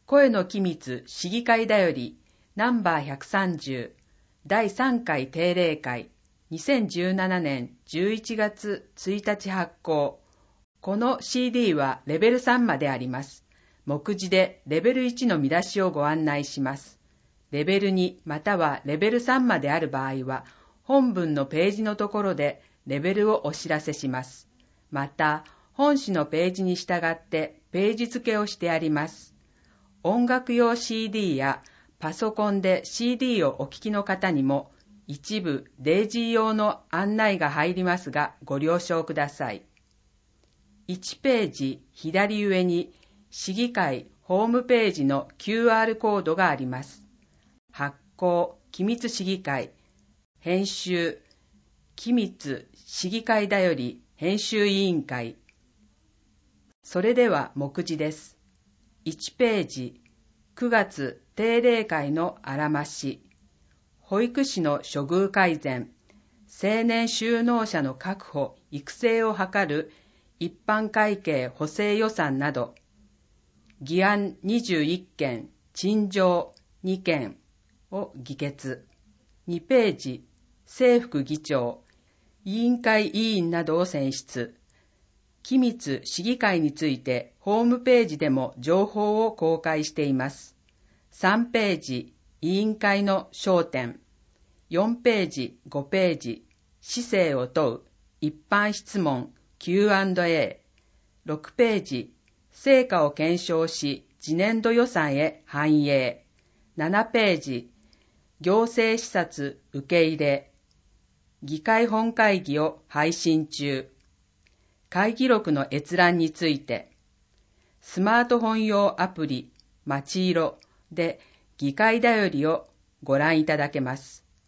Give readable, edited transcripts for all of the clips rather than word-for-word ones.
声の機密市議会だよりナンバー130第3回定例会2017年11月1日発行。この CD はレベル3まであります。目次でレベル1の見出しをご案内します。レベル2またはレベル3まである場合は本文のページのところでレベルをお知らせします。また本誌のページに従ってページ付けをしてあります。音楽用 CD やパソコンで CD をお聞きの方にも一部デイジー用の案内が入りますがご了承ください。1ページ左上に市議会ホームページの QR コードがあります。発行機密市議会、編集機密市議会だより編集委員会。それでは目次です。1ページ9月定例会のあらまし、保育士の処遇改善、青年就農者の確保・育成を図る一般会計補正予算など、議案21件、陳情2件を議決。2ページ、正副議長、委員会委員などを選出。機密市議会についてホームページでも情報を公開しています。3ページ、委員会の焦点。4ページ、5ページ、市政を問う、一般質問、Q&A。6ページ、成果を検証し、次年度予算へ反映。7ページ、行政視察受け入れ。議会本会議を配信中。会議録の閲覧について、スマートフォン用アプリ、まちいろで議会だよりをご覧いただけます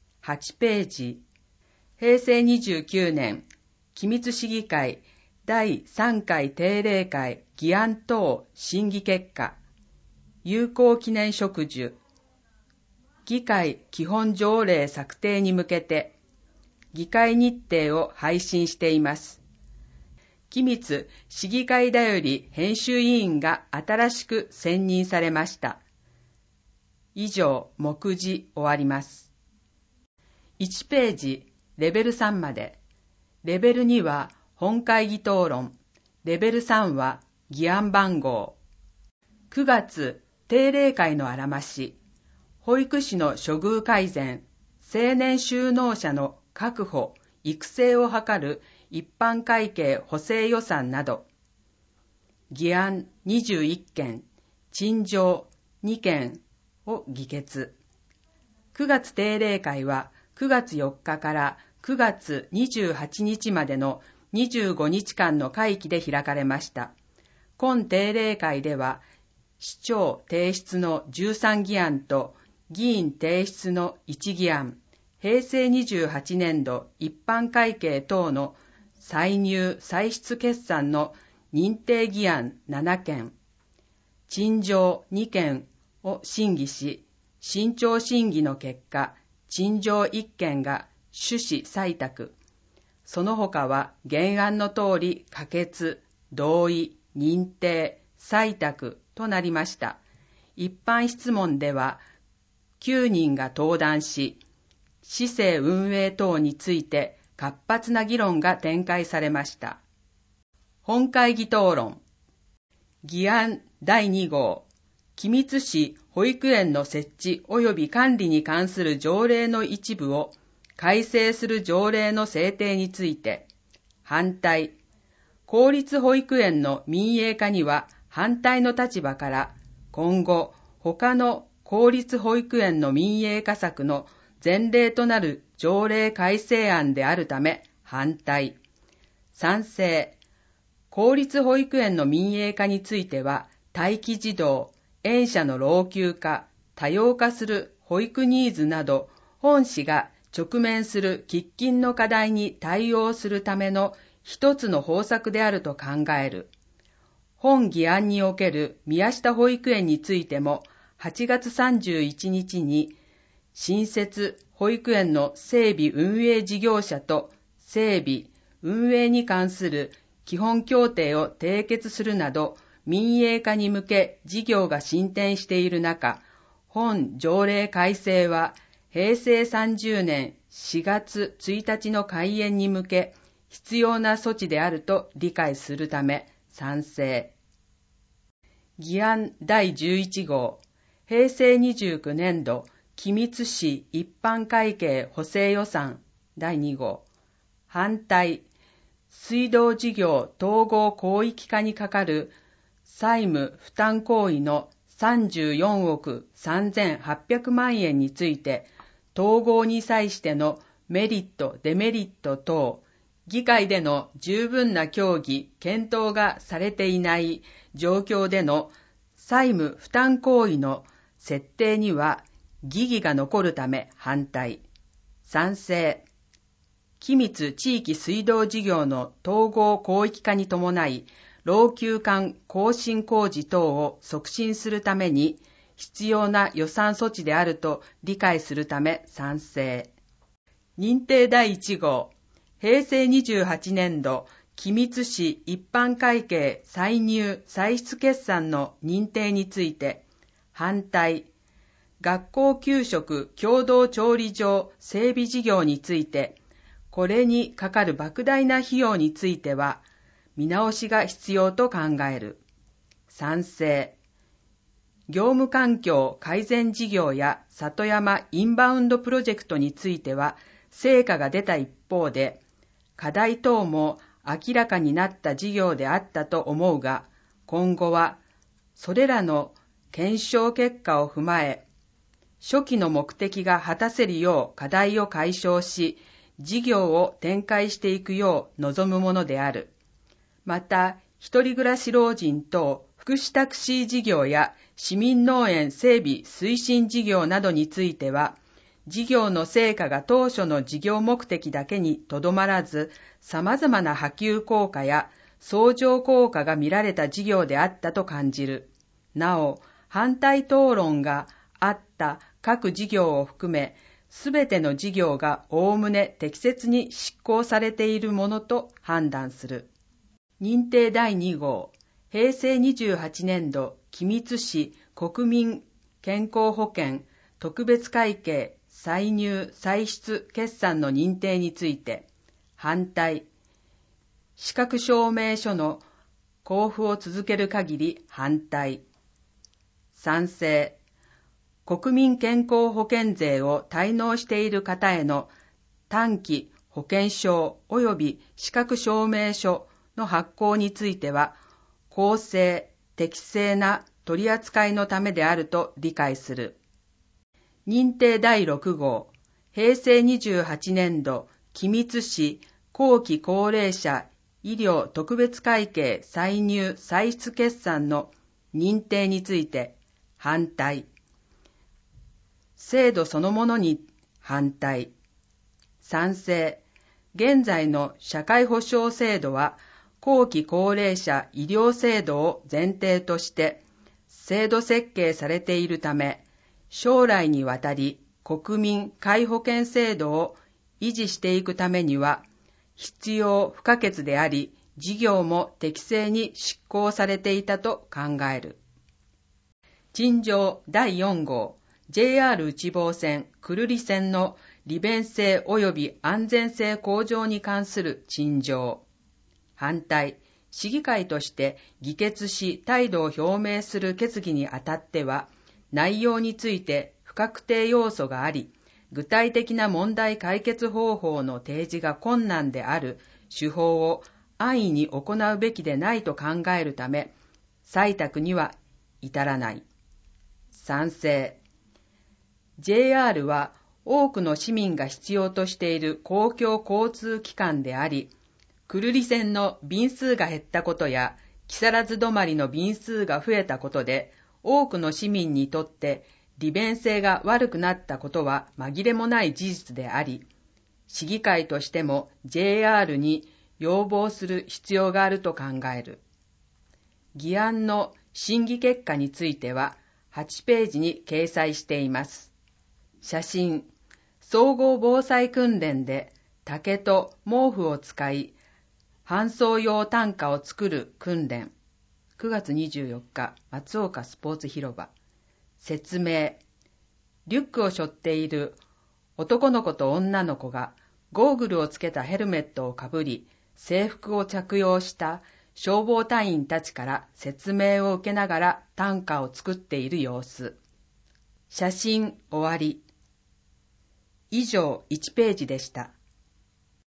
。8ページ、平成29年、機密市議会第3回定例会議案等審議結果、有効記念植樹、議会基本条例策定に向けて、議会日程を配信しています。機密市議会だより編集委員が新しく選任されました。以上、目次終わります。1ページ、レベル3まで。レベル2は本会議討論。レベル3は議案番号。9月、定例会のあらまし。保育士の処遇改善。青年就農者の確保・育成を図る一般会計補正予算など、議案21件、陳情2件を議決。9月定例会は9月4日から9月28日までの25日間の会期で開かれました。今定例会では、市長提出の13議案と議員提出の1議案、平成28年度一般会計等の歳入歳出決算の認定議案7件、陳情2件を審議し、慎重審議の結果、陳情1件が趣旨採択。その他は原案の通り可決、同意、認定、採択となりました。一般質問では9人が登壇し、市政運営等について活発な議論が展開されました。本会議討論。議案第2号、機密市保育園の設置及び管理に関する条例の一部を改正する条例の制定について、反対。公立保育園の民営化には反対の立場から、今後他の公立保育園の民営化策の前例となる条例改正案であるため反対。賛成。公立保育園の民営化については、待機児童、園舎の老朽化、多様化する保育ニーズなど、本市が直面する喫緊の課題に対応するための一つの方策であると考える。本議案における宮下保育園についても、8月31日に、新設保育園の整備運営事業者と整備運営に関する基本協定を締結するなど、 民営化に向け事業が進展している中、本条例改正は平成30年4月1日の開園に向け必要な措置であると理解するため賛成。議案第11号、平成29年度君津市一般会計補正予算第2号、反対、水道事業統合広域化にかかる債務負担行為の34億3800万円について、統合に際してのメリット・デメリット等、議会での十分な協議・検討がされていない状況での債務負担行為の設定には疑義が残るため反対。賛成。君津地域水道事業の統合広域化に伴い、老朽管更新工事等を促進するために必要な予算措置であると理解するため賛成。認定第1号、平成28年度君津市一般会計歳入歳出決算の認定について反対。学校給食共同調理場整備事業について、これにかかる莫大な費用については見直しが必要と考える。賛成。業務環境改善事業や里山インバウンドプロジェクトについては成果が出た一方で、課題等も明らかになった事業であったと思うが、今後はそれらの検証結果を踏まえ、初期の目的が果たせるよう課題を解消し、事業を展開していくよう望むものである。また、一人暮らし老人等福祉タクシー事業や市民農園整備推進事業などについては、事業の成果が当初の事業目的だけにとどまらず、様々な波及効果や相乗効果が見られた事業であったと感じる。なお、反対討論があった各事業を含め、すべての事業がおおむね適切に執行されているものと判断する。認定第2号、平成28年度君津市国民健康保険特別会計歳入歳出決算の認定について反対。資格証明書の交付を続ける限り反対。賛成。国民健康保険税を滞納している方への短期保険証及び資格証明書の発行については、公正・適正な取り扱いのためであると理解する。認定第6号、平成28年度君津市後期高齢者医療特別会計歳入歳出決算の認定について反対。制度そのものに反対。賛成。現在の社会保障制度は後期高齢者医療制度を前提として制度設計されているため、将来にわたり国民皆保険制度を維持していくためには必要不可欠であり、事業も適正に執行されていたと考える。陳情第4号、JR 内房線久留里線の利便性及び安全性向上に関する陳情。反対。市議会として議決し態度を表明する決議にあたっては、内容について不確定要素があり、具体的な問題解決方法の提示が困難である手法を安易に行うべきでないと考えるため、採択には至らない。賛成。JR は多くの市民が必要としている公共交通機関であり、久留里線の便数が減ったことや木更津止まりの便数が増えたことで、多くの市民にとって利便性が悪くなったことは紛れもない事実であり、市議会としても JR に要望する必要があると考える。議案の審議結果については8ページに掲載しています。写真、総合防災訓練で竹と毛布を使い、搬送用担架を作る訓練。 9月24日、松岡スポーツ広場。説明。リュックを背負っている男の子と女の子がゴーグルをつけたヘルメットをかぶり、制服を着用した消防隊員たちから説明を受けながら短歌を作っている様子。写真終わり。以上1ページでした。